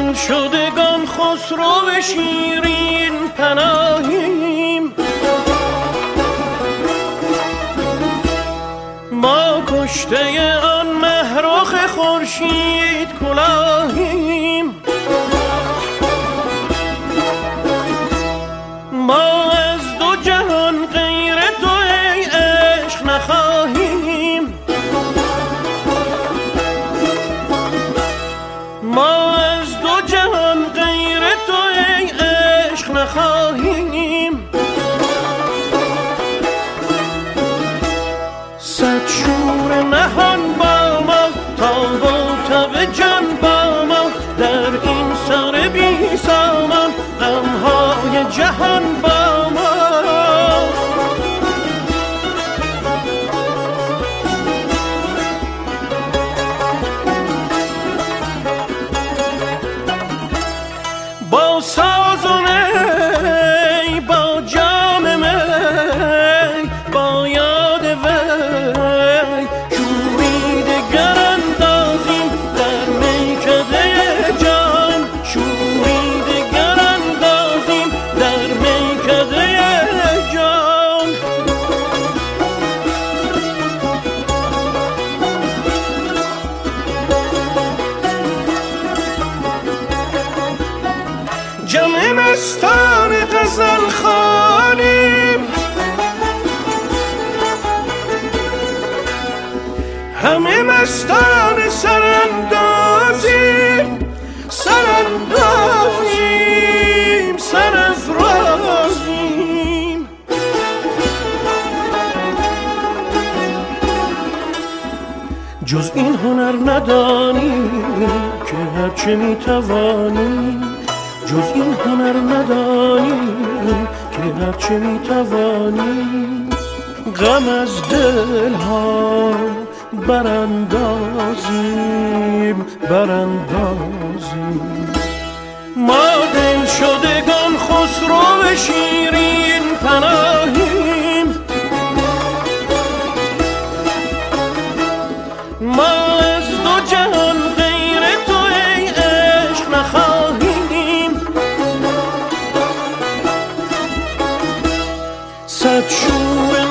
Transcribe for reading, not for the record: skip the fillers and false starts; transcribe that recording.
شدگان خسرو شیرین پناهیم، ما کشته آن مهرخ خورشید کلاهیم، ما از دو جهان غیر تو ای عشق نخواهیم، ما از دو جهان غیر تو ای عشق نخواهیم. صد شور نهان با ما تا با تب جان با ما، در این سر بی سامان غمهای جهان با ما. با ساز و نی، با جام می، با یاد وی شوری دگر اندازیم در میکده جان، شوری دگر اندازیم در میکده جان. جمع مستان غزل خوانیم، همه مستان سراندازیم، سراندازیم، سرافرازیم. جز این هنر ندانیم که هرچه میتوانیم، جز این هنر ندانیم که هرچه میتوانیم. غم از دلها براندازیم، براندازیم. ما دل شدگان خسرو شیرین پناهیم، ما از دو جهان غیر تو ای عشق نخواهیم. صد شور